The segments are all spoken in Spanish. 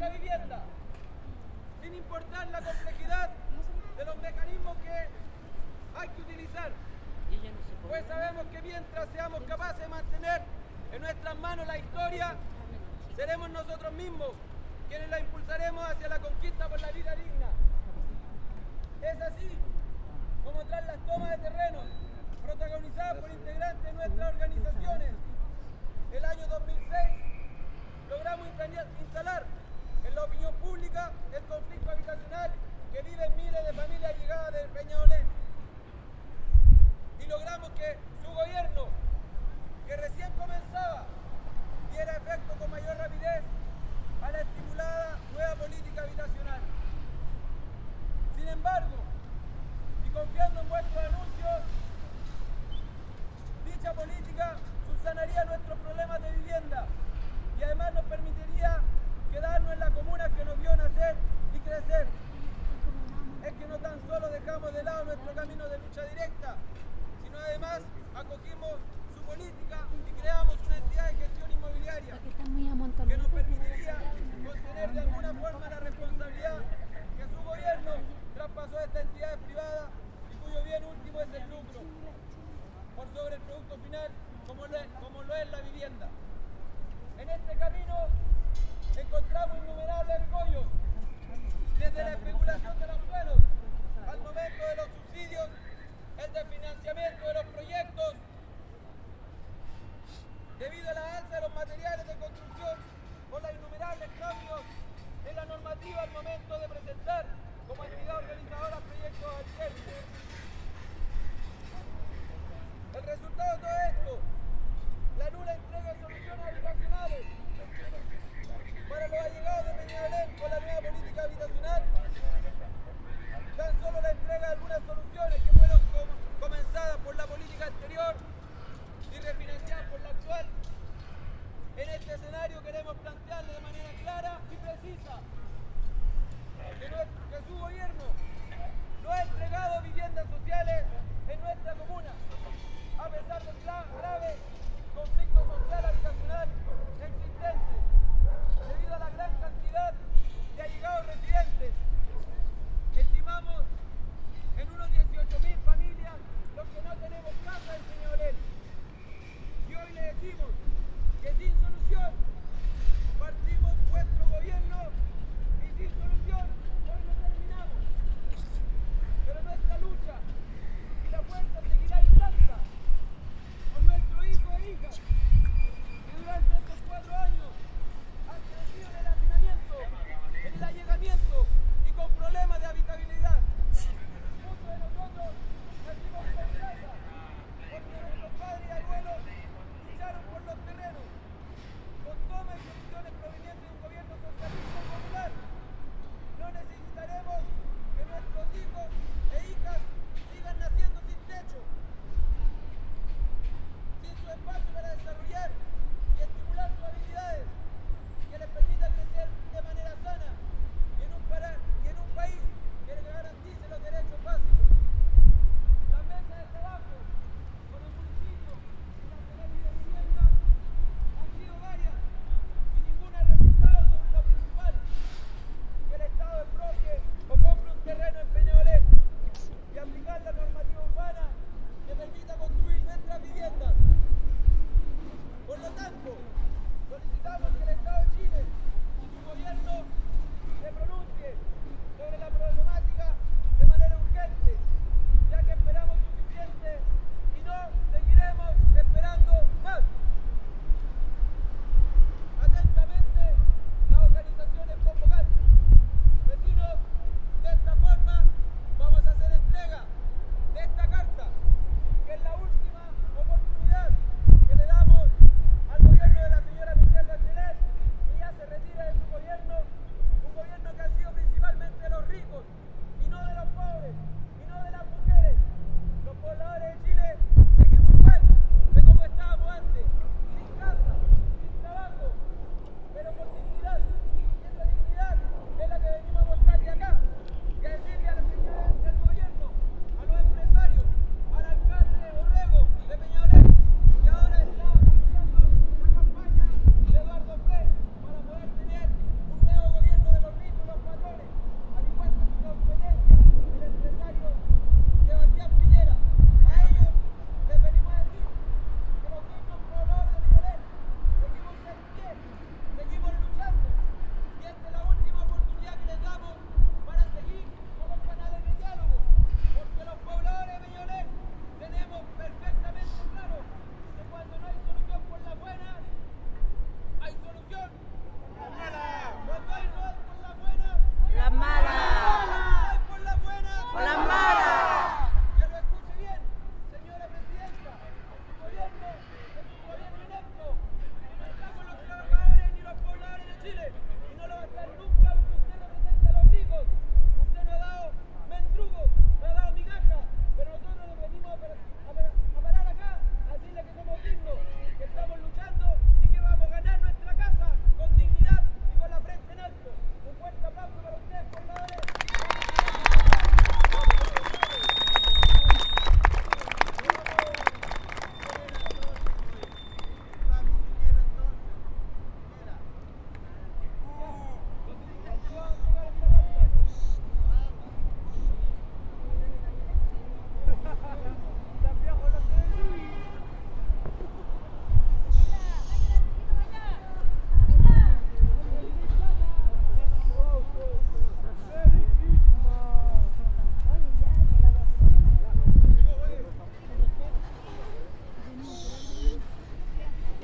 nuestra vivienda, sin importar la complejidad de los mecanismos que hay que utilizar, pues sabemos que mientras seamos capaces de mantener en nuestras manos la historia, seremos nosotros mismos quienes la impulsaremos hacia la conquista por la vida digna. Es así como tras las tomas de terrenos protagonizadas por integrantes de nuestras organizaciones, el año 2006 logramos instalar en la opinión pública el conflicto habitacional que viven miles de familias llegadas de Peñalolén. Y logramos que su gobierno, que recién comenzaba, diera efecto con mayor rapidez a la estipulada nueva política habitacional. Sin embargo, y confiando en vuestros anuncios, dicha política subsanaría nuestros problemas de vivienda y además nos permitiría quedarnos en las comunas que nos vio nacer y crecer. Es que no tan solo dejamos de lado nuestro camino de lucha directa, sino además acogimos su política y creamos una entidad de gestión inmobiliaria que nos permitiría contener de alguna forma la responsabilidad que su gobierno traspasó a estas entidades privadas y cuyo bien último es el lucro por sobre el producto final, como lo es la vivienda. En este camino encontramos innumerables escollos, desde la especulación de los suelos al momento de los subsidios, el desfinanciamiento de los proyectos, debido a la alza de los materiales de construcción, por los innumerables cambios en la normativa al momento de presentar como entidad organizadora proyectos al servicio. El resultado de todo esto, la nula entrega de soluciones habitacionales para los allegados de Peñalolén con la nueva política habitacional. Tan solo la entrega de algunas soluciones que fueron comenzadas por la política anterior y refinanciadas por la actual. En este escenario queremos plantearle de manera clara y precisa que su gobierno no ha entregado viviendas sociales en nuestra comuna, a pesar del grave conflicto social habitacional existente, debido a la gran cantidad de allegados residentes. Estimamos en unos 18.000 familias los que no tenemos casa en Peñalolén. Y hoy le decimos que sin solución partimos vuestro gobierno y sin solución hoy lo terminamos. Pero nuestra lucha y la fuerza seguirá intacta con nuestro hijo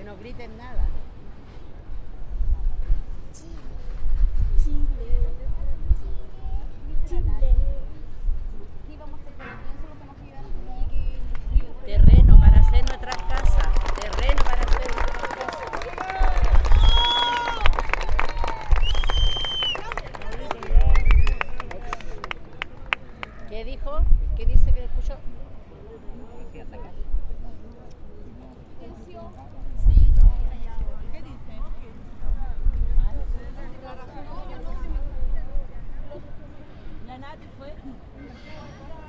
no griten nada. Terreno para hacer nuestras casas. Terreno para hacer nuestras casas. ¿Qué dijo? ¿Qué dice que escuchó? ¿Qué dice? La Nati fue.